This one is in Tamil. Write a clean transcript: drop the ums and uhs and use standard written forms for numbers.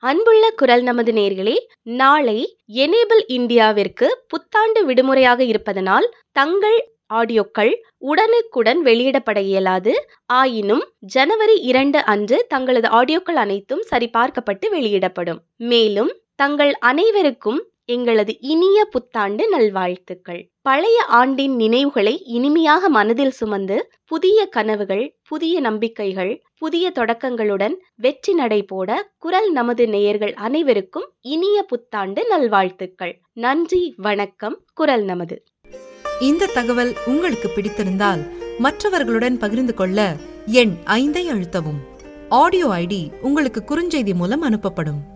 அன்புள்ள குரல் நமது நேயர்களே, நாளை எனேபிள் இந்தியாவிற்கு புத்தாண்டு விடுமுறையாக இருப்பதனால் தங்கள் ஆடியோக்கள் உடனுக்குடன் வெளியிடப்பட இயலாது. ஆயினும் ஜனவரி 2 அன்று தங்களது ஆடியோக்கள் அனைத்தும் சரிபார்க்கப்பட்டு வெளியிடப்படும். மேலும் தங்கள் அனைவருக்கும் எங்களது இனிய புத்தாண்டு நல்வாழ்த்துக்கள். பழைய ஆண்டின் நினைவுகளை இனிமையாக மனதில் சுமந்து புதிய கனவுகள், புதிய நம்பிக்கைகள், புதிய தொடக்கங்களுடன் வெற்றி நடை போட குரல் நமது நேயர்கள் அனைவருக்கும் இனிய புத்தாண்டு நல்வாழ்த்துக்கள். நன்றி, வணக்கம். குரல் நமது. இந்த தகவல் உங்களுக்கு பிடித்திருந்தால் மற்றவர்களுடன் பகிர்ந்து கொள்ள எண் 5 அழுத்தவும். ஆடியோ ஐடி உங்களுக்கு குறுஞ்செய்தி மூலம் அனுப்பப்படும்.